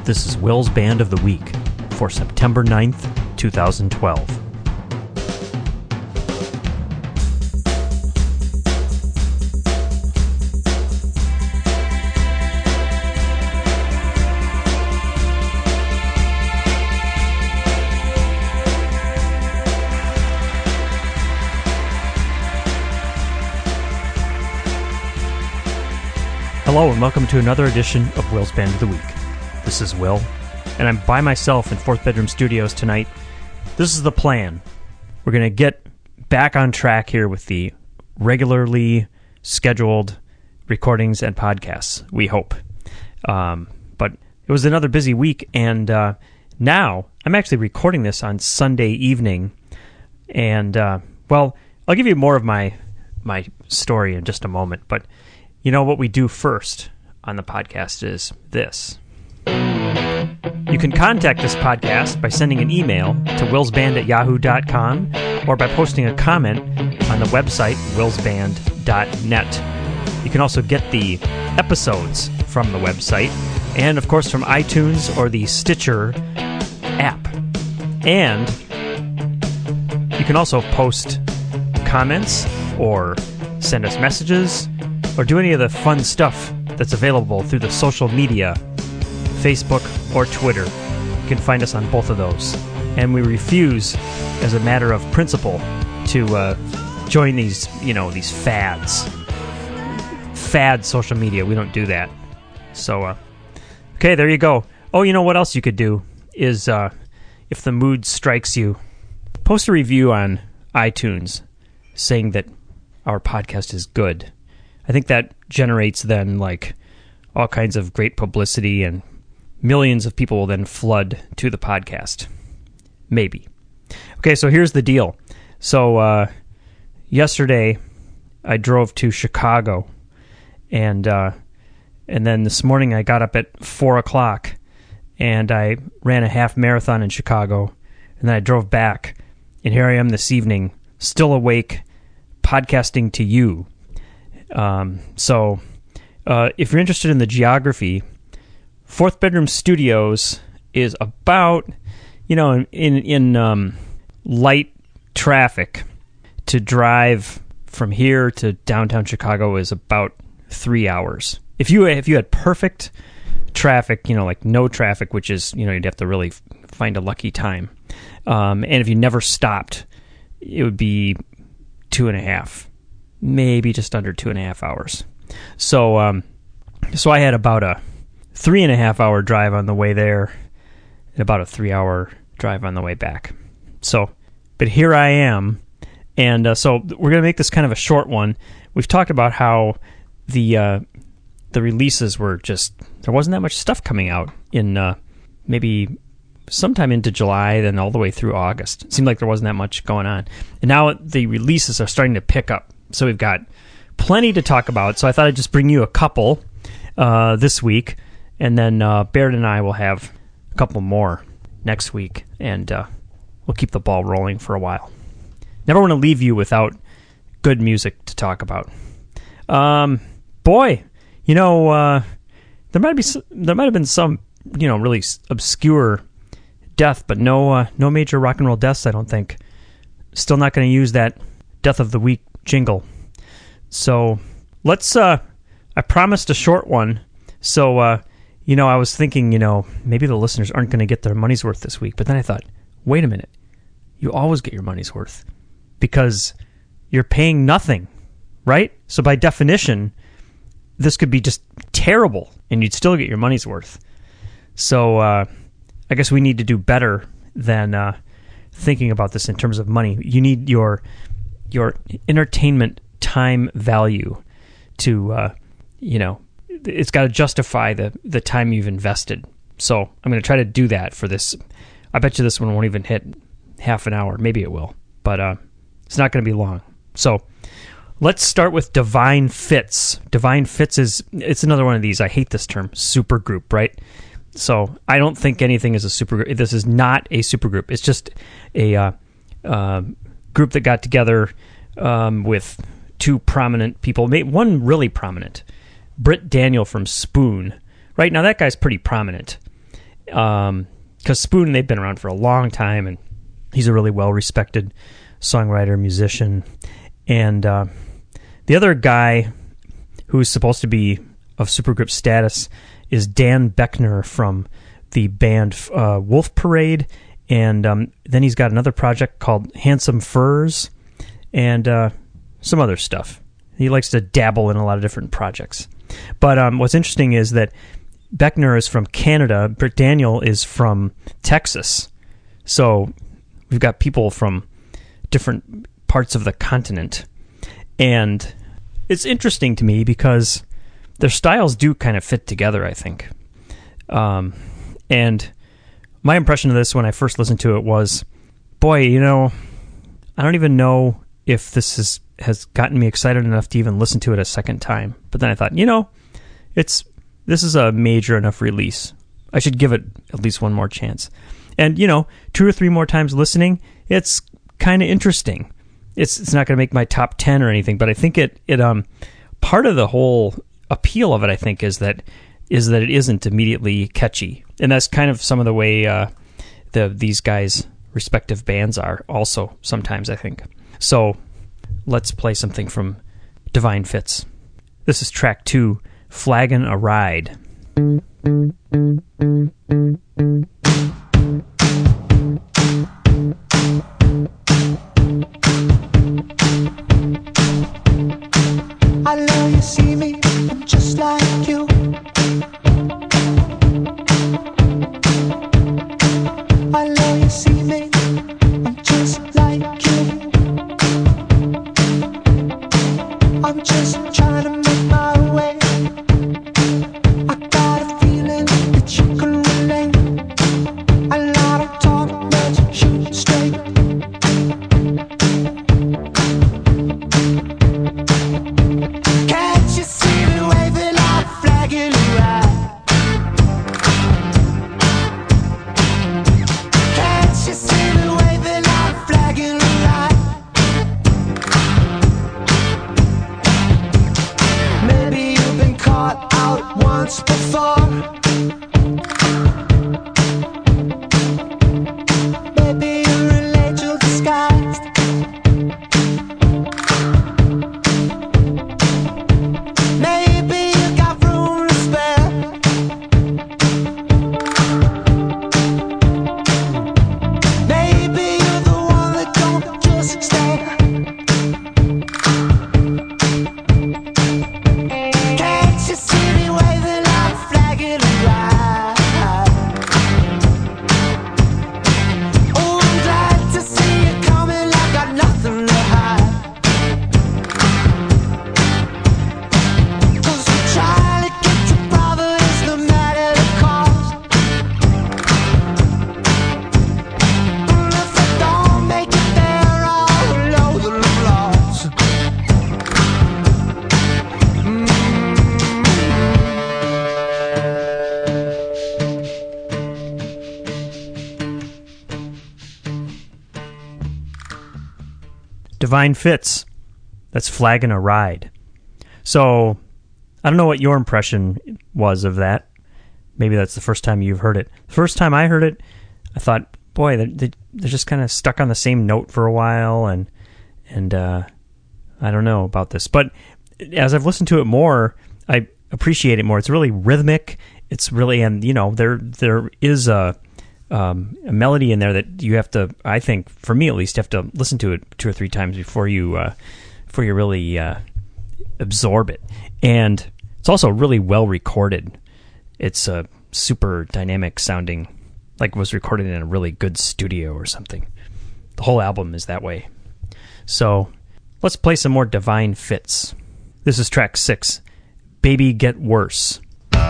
This is Will's Band of the Week for September 9th, 2012. Hello and welcome to another edition of Will's Band of the Week. This is Will, and I'm by myself in Fourth Bedroom Studios tonight. This is the plan. We're going to get back on track here with the regularly scheduled recordings and podcasts, we hope. But it was another busy week, and now I'm actually recording this on Sunday evening. And, well, I'll give you more of my story in just a moment, but you know what we do first on the podcast is this. You can contact this podcast by sending an email to willsband@yahoo.com or by posting a comment on the website willsband.net. You can also get the episodes from the website and, of course, from iTunes or the Stitcher app. And you can also post comments or send us messages or do any of the fun stuff that's available through the social media, Facebook or Twitter. You can find us on both of those. And we refuse, as a matter of principle, to join these fads. Fad social media. We don't do that. So, okay, there you go. Oh, you know what else you could do is, if the mood strikes you, post a review on iTunes saying that our podcast is good. I think that generates then like all kinds of great publicity and millions of people will then flood to the podcast. Maybe. Okay, so here's the deal. So yesterday I drove to Chicago and then this morning I got up at 4 o'clock and I ran a half marathon in Chicago and then I drove back and here I am this evening still awake podcasting to you. So if you're interested in the geography, Fourth Bedroom Studios is about, in light traffic to drive from here to downtown Chicago is about 3 hours. If you had perfect traffic, like no traffic, which is, you'd have to really find a lucky time. And if you never stopped, it would be 2.5. Maybe just under 2.5 hours. So I had about a 3.5 hour drive on the way there and about a 3 hour drive on the way back. So, but here I am. And so we're going to make this kind of a short one. We've talked about how the releases were just, there wasn't that much stuff coming out in maybe sometime into July, then all the way through August. It seemed like there wasn't that much going on. And now the releases are starting to pick up. So we've got plenty to talk about. So I thought I'd just bring you a couple this week. And then Baird and I will have a couple more next week. And we'll keep the ball rolling for a while. Never want to leave you without good music to talk about. Boy, there might have been some, really obscure death, but no major rock and roll deaths, I don't think. Still not going to use that Death of the Week jingle. So let's, I promised a short one. So, I was thinking, maybe the listeners aren't going to get their money's worth this week. But then I thought, wait a minute. You always get your money's worth because you're paying nothing, right? So by definition, this could be just terrible and you'd still get your money's worth. So I guess we need to do better than thinking about this in terms of money. You need your entertainment time value to, it's got to justify the time you've invested. So I'm going to try to do that for this. I bet you this one won't even hit half an hour. Maybe it will, but it's not going to be long. So let's start with Divine Fits. Divine Fits it's another one of these. I hate this term, supergroup, right? So I don't think anything is a supergroup. This is not a supergroup. It's just a group that got together with two prominent people. One really prominent, Britt Daniel from Spoon. Right now, that guy's pretty prominent. Because Spoon, they've been around for a long time, and he's a really well-respected songwriter, musician. And the other guy who's supposed to be of supergroup status is Dan Beckner from the band Wolf Parade, and then he's got another project called Handsome Furs, and some other stuff. He likes to dabble in a lot of different projects. But what's interesting is that Beckner is from Canada, Britt Daniel is from Texas. So we've got people from different parts of the continent. And it's interesting to me because their styles do kind of fit together, I think. And my impression of this when I first listened to it was, boy, I don't even know if this has gotten me excited enough to even listen to it a second time. But then I thought, this is a major enough release. I should give it at least one more chance. And, 2 or 3 more times listening, it's kind of interesting. It's not going to make my top 10 or anything, but I think it part of the whole appeal of it, I think, is that it isn't immediately catchy. And that's kind of some of the way these guys' respective bands are also sometimes, I think. So let's play something from Divine Fits. This is track 2, Flaggin' a Ride. I know you see me, I'm just like you. I know you see me, I'm just like you. I'm just trying to make my way. I got a feeling that you can relate. A lot of talk, let's shoot straight. Can't you see me waving like flagging you out? Can't you see me waving like flagging you out? Maybe you've been caught out once before. Maybe you're an angel disguised. Maybe you got room to spare. Maybe you're the one that don't just stare. Can't you see me waving like flagging a ride? Oh, I'm glad to see you coming, I got nothing to hide. 'Cause we're trying to get to Providence no matter the cost. And if I don't make it there, I'll know that I'm lost. Divine Fits. That's Flaggin' a Ride. So, I don't know what your impression was of that. Maybe that's the first time you've heard it. The first time I heard it, I thought, boy, they're just kind of stuck on the same note for a while, and I don't know about this. But as I've listened to it more, I appreciate it more. It's really rhythmic. It's really, and there is a melody in there that you have to, I think, for me at least, you have to listen to it 2 or 3 times before you really absorb it. And it's also really well recorded. It's a super dynamic sounding, like it was recorded in a really good studio or something. The whole album is that way. So let's play some more Divine Fits. This is track 6, Baby Get Worse.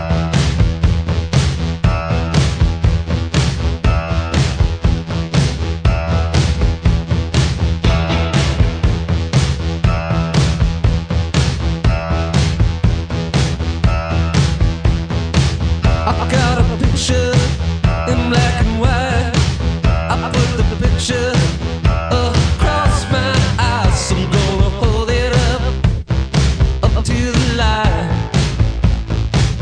I got a picture in black and white. I put the picture across my eyes. I'm gonna hold it up to the light.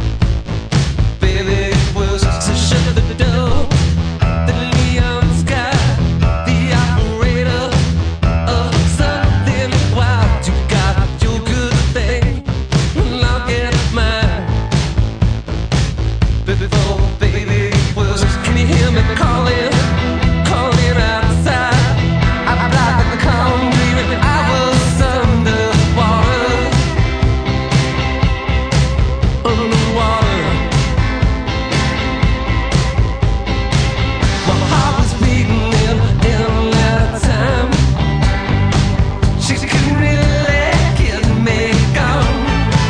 before, baby, was. Can you hear me calling, calling outside? I'm like the concrete, I was underwater, underwater. My heart was beating in at a time. She couldn't really get me gone.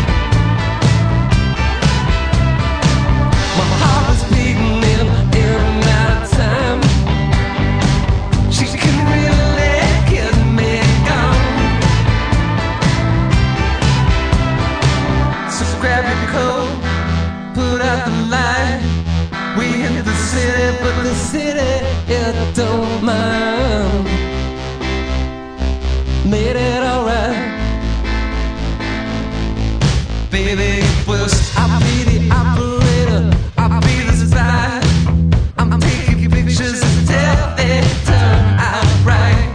My heart was beating in at a time. She couldn't really get me gone. So grab your coat, put out the light. We hit the city, but the city, it don't mind. Made it alright. Baby, it was. I'll be the operator, I'll be the spy. I'm taking pictures until they turn out right.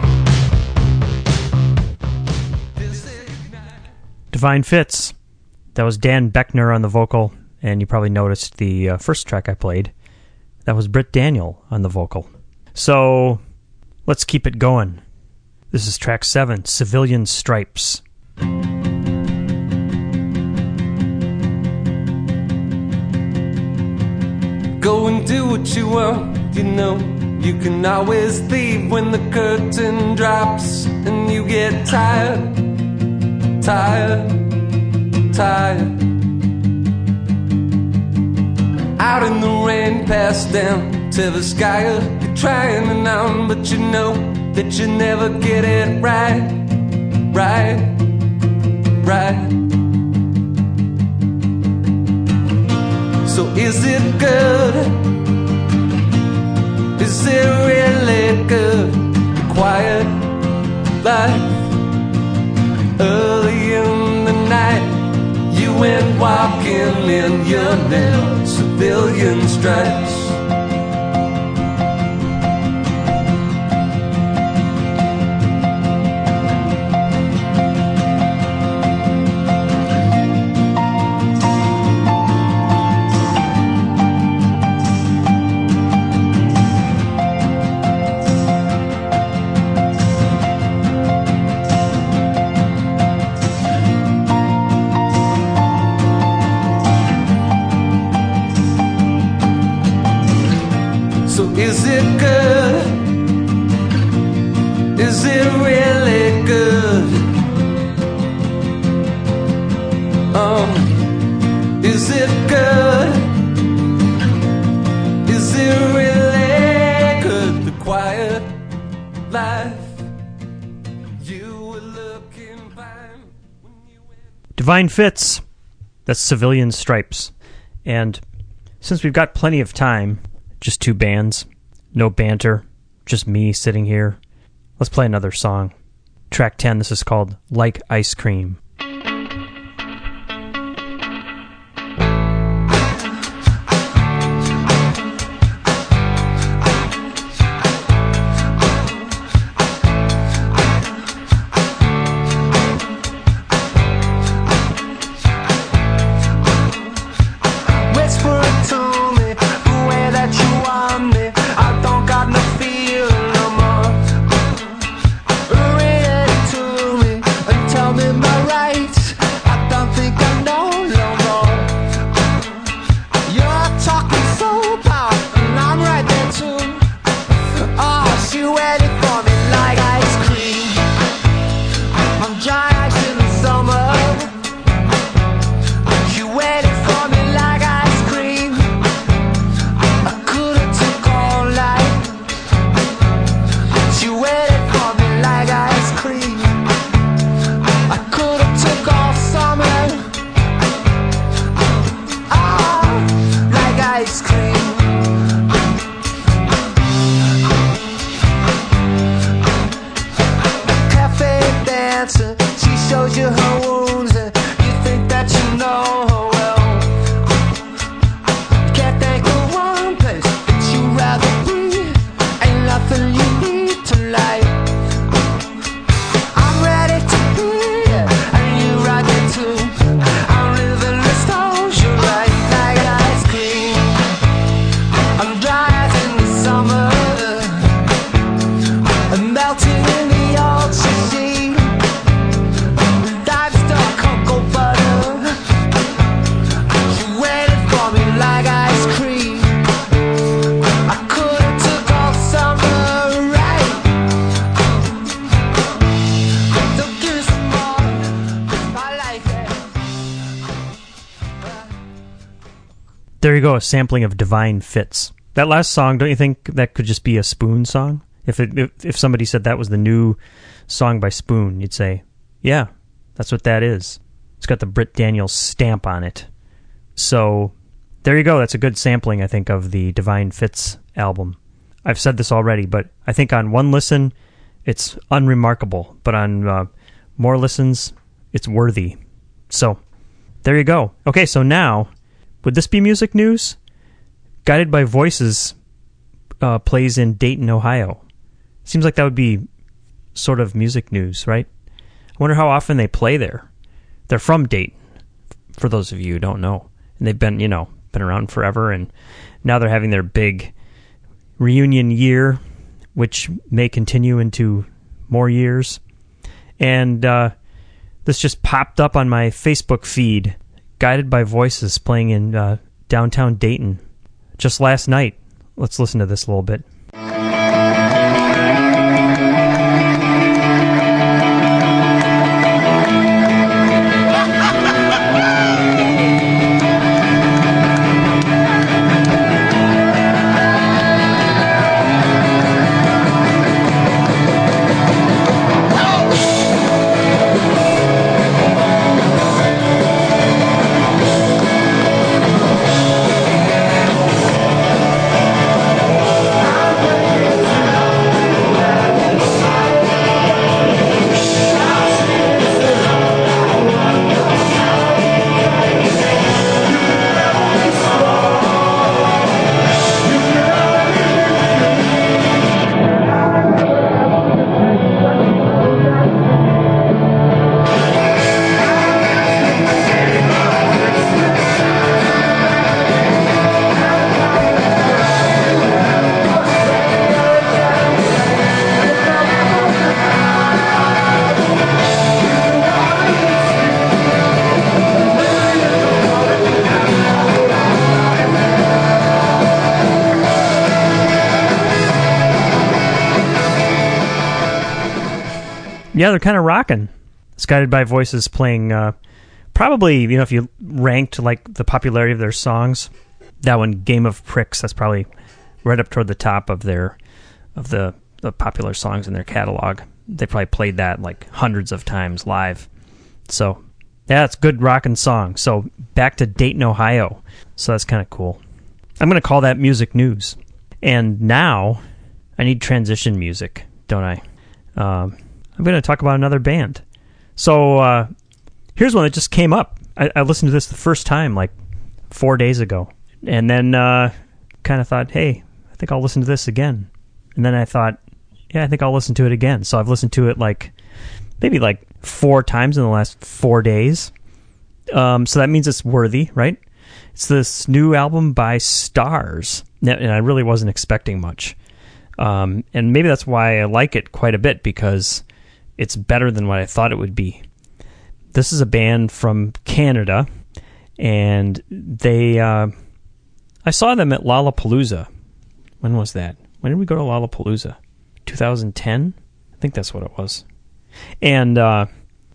Divine Fits. That was Dan Beckner on the vocal, and you probably noticed the first track I played. That was Britt Daniel on the vocal. So, let's keep it going. This is track 7, Civilian Stripes. Go and do what you want, you know. You can always leave when the curtain drops and you get tired, tired, tired. Out in the rain, past down to the sky. You're trying and on, but you know that you never get it right, right, right. So is it good? Is it really good? The quiet life. Early in the night, you went walking in your new civilian stripes. Is it good? Is it really good? Is it good? Is it really good? The quiet life you were looking fine when you went. Divine Fits. That's Civilian Stripes. And since we've got plenty of time, just two bands, no banter, just me sitting here, let's play another song. Track 10, this is called Like Ice Cream. I'm living nostalgia right like ice cream. There you go, a sampling of Divine Fits. That last song, don't you think that could just be a Spoon song? If somebody said that was the new song by Spoon, you'd say, yeah, that's what that is. It's got the Britt Daniels stamp on it. So there you go. That's a good sampling, I think, of the Divine Fits album. I've said this already, but I think on one listen, it's unremarkable. But on more listens, it's worthy. So there you go. Okay, so now, would this be music news? Guided by Voices plays in Dayton, Ohio. Seems like that would be sort of music news, right? I wonder how often they play there. They're from Dayton, for those of you who don't know. And they've been, been around forever, and now they're having their big reunion year, which may continue into more years. And this just popped up on my Facebook feed, Guided by Voices playing in downtown Dayton just last night. Let's listen to this a little bit. Yeah, they're kind of rocking. It's Guided by Voices playing, probably, if you ranked like the popularity of their songs, that one, Game of Pricks, that's probably right up toward the top of the popular songs in their catalog. They probably played that like hundreds of times live. So, yeah, it's a good rocking song. So, back to Dayton, Ohio. So that's kind of cool. I'm going to call that music news. And now, I need transition music, don't I? I'm going to talk about another band. So here's one that just came up. I listened to this the first time like 4 days ago. And then kind of thought, hey, I think I'll listen to this again. And then I thought, yeah, I think I'll listen to it again. So I've listened to it maybe 4 times in the last 4 days. So that means it's worthy, right? It's this new album by Stars. And I really wasn't expecting much. And maybe that's why I like it quite a bit, because it's better than what I thought it would be. This is a band from Canada, and they I saw them at Lollapalooza. When was that? When did we go to Lollapalooza? 2010? I think that's what it was. And, I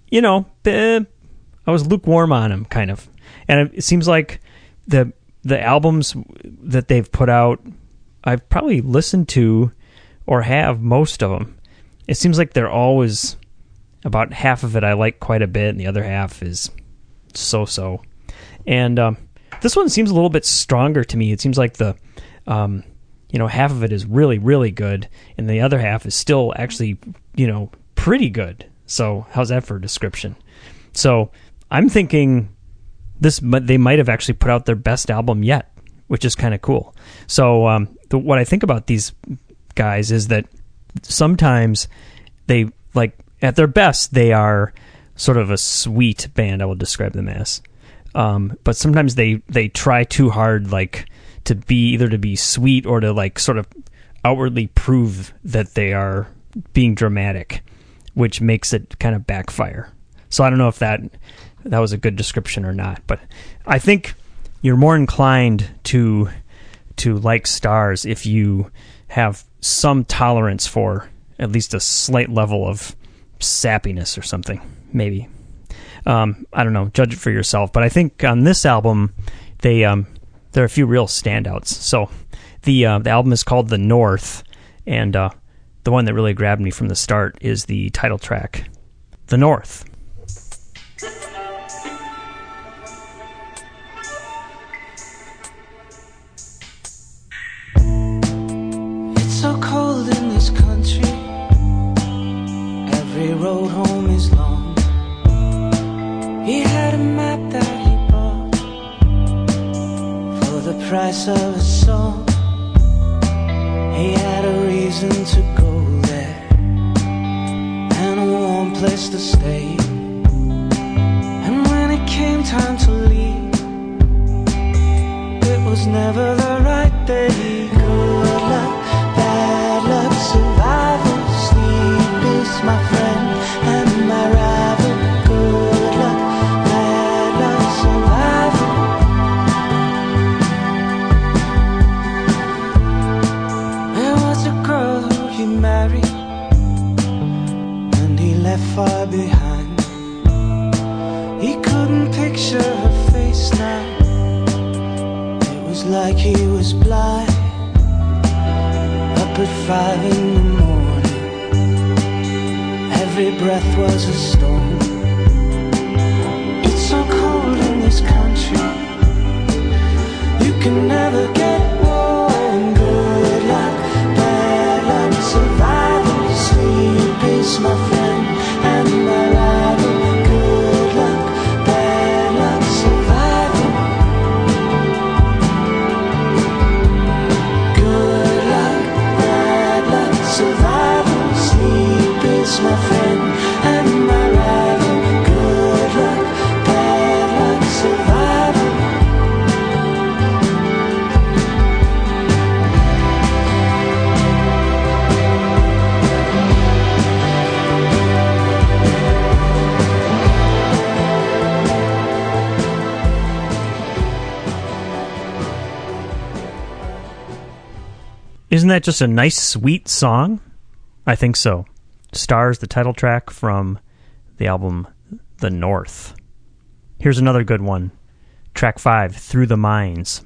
was lukewarm on them, kind of. And it seems like the albums that they've put out, I've probably listened to or have most of them. It seems like they're always, about half of it I like quite a bit, and the other half is so-so. And this one seems a little bit stronger to me. It seems like the, half of it is really, really good, and the other half is still actually, pretty good. So how's that for a description? So I'm thinking they might have actually put out their best album yet, which is kind of cool. So what I think about these guys is that sometimes they, at their best, they are sort of a sweet band, I will describe them as. But sometimes they try too hard, to be sweet or to sort of outwardly prove that they are being dramatic, which makes it kind of backfire. So I don't know if that was a good description or not, but I think you're more inclined to like Stars if you have some tolerance for at least a slight level of sappiness or something, maybe. I don't know. Judge it for yourself. But I think on this album, they there are a few real standouts. So the album is called The North, and the one that really grabbed me from the start is the title track, The North. It's so cold in this country. Every road home is long. He had a map that he bought for the price of a song. He had a reason to go there and a warm place to stay. And when it came time to leave, it was never the right day. Good luck, bad luck, survival, sleep is my friend and my rival. Good luck, bad luck, survival. There was a girl who he married and he left far behind. He couldn't picture her face now. It was like he was blind. Up at 5 in the morning, every breath was a storm. It's so cold in this country, you can never get warm. Good luck, bad luck, survival, sleep is my friend and my rival. Good luck, bad luck, survival. Good luck, bad luck, survival, sleep is my friend and my rival. Good luck, bad luck, survival. Isn't that just a nice, sweet song? I think so. Stars, the title track from the album The North. Here's another good one. Track 5, Through the Mines.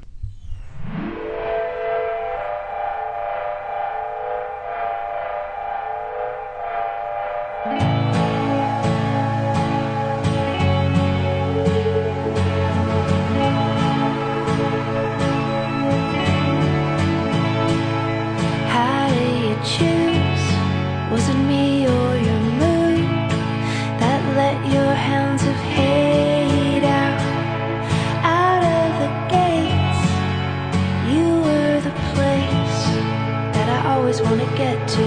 How do you choose? Was it me or your mood that let your hounds of hate out of the gates? You were the place that I always want to get to.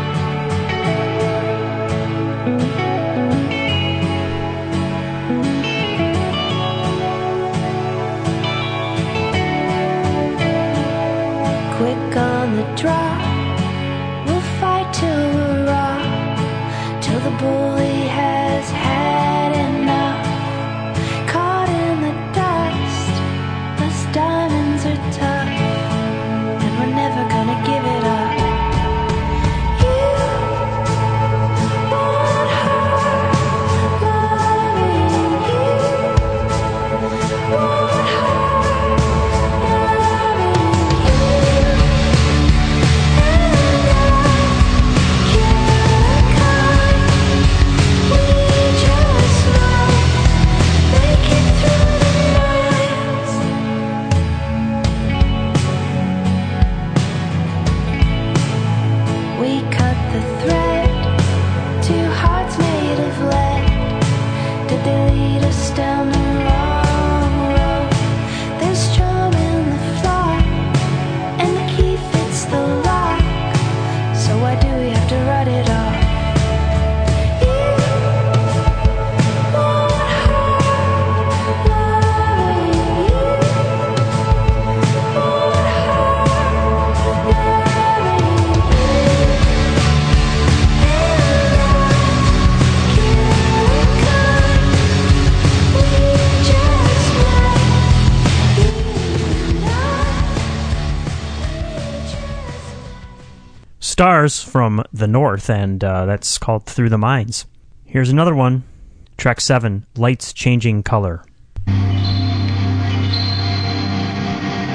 Quick on the draw, we'll fight till we're raw, till the bully has had enough. Caught in the dust, those diamonds are tough, and we're never gonna give it up. You want her loving you, want her loving you. Down the wrong road. There's charm in the flaw, and the key fits the lock. So why do we have to write it off? You want her loving you, want her loving Stars from The North, and that's called Through the Mines. Here's another one. Track 7, Lights Changing Color.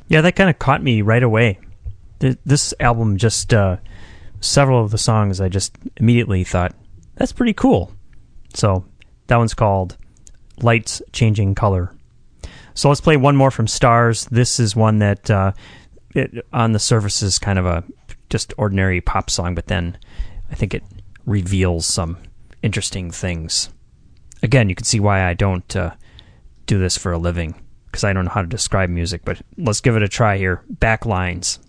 Yeah, that kind of caught me right away. This album just, several of the songs I just immediately thought, that's pretty cool. So that one's called Lights Changing Color. So let's play one more from Stars. This is one that on the surface is kind of a just ordinary pop song, but then I think it reveals some interesting things. Again, you can see why I don't do this for a living, because I don't know how to describe music, but let's give it a try here. Backlines.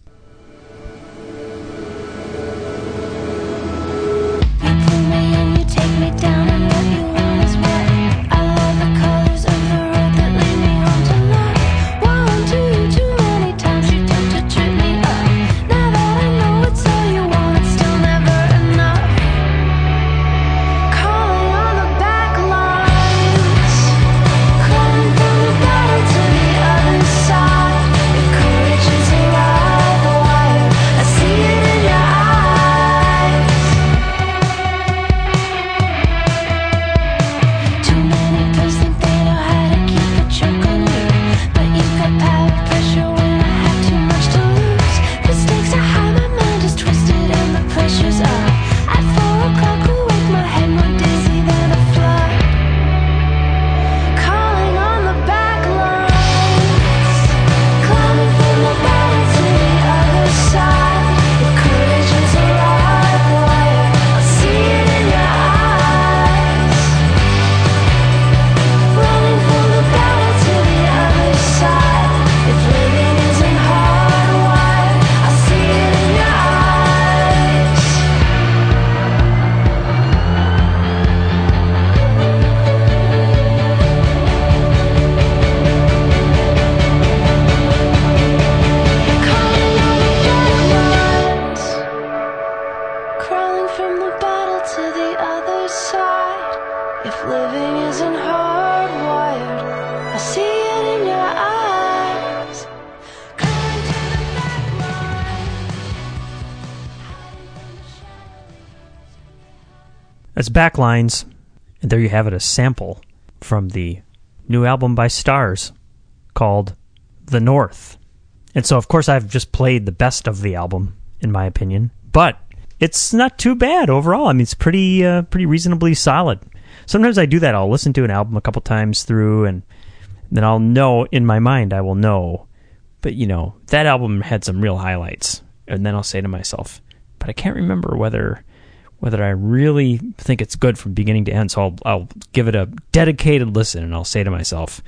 That's Backlines, and there you have it, a sample from the new album by Stars called The North. And so, of course, I've just played the best of the album, in my opinion, but it's not too bad overall. I mean, it's pretty reasonably solid. Sometimes I do that. I'll listen to an album a couple times through, and then I'll know, in my mind, I will know, but, you know, that album had some real highlights. And then I'll say to myself, but I can't remember whether I really think it's good from beginning to end. So I'll give it a dedicated listen, and I'll say to myself,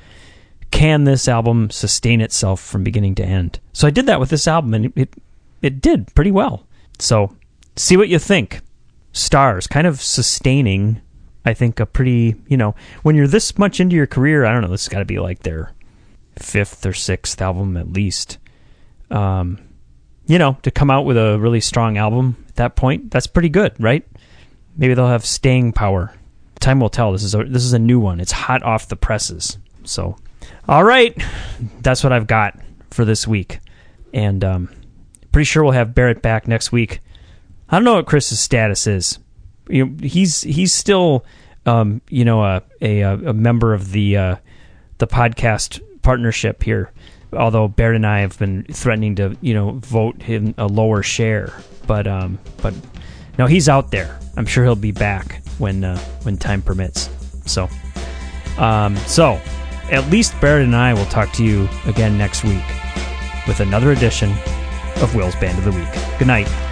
can this album sustain itself from beginning to end? So I did that with this album, and it did pretty well. So see what you think. Stars, kind of sustaining, I think, a pretty, you know, when you're this much into your career, I don't know, this has got to be like their 5th or 6th album at least. You know, to come out with a really strong album at that point, that's pretty good, right? Maybe they'll have staying power. Time will tell. This is a new one. It's hot off the presses. So, all right, that's what I've got for this week, and pretty sure we'll have Barrett back next week. I don't know what Chris's status is. You know, he's still, you know, a member of the podcast partnership here. Although Barrett and I have been threatening to, you know, vote him a lower share, but no, he's out there. I'm sure he'll be back when time permits. So at least Barrett and I will talk to you again next week with another edition of Will's Band of the Week. Good night.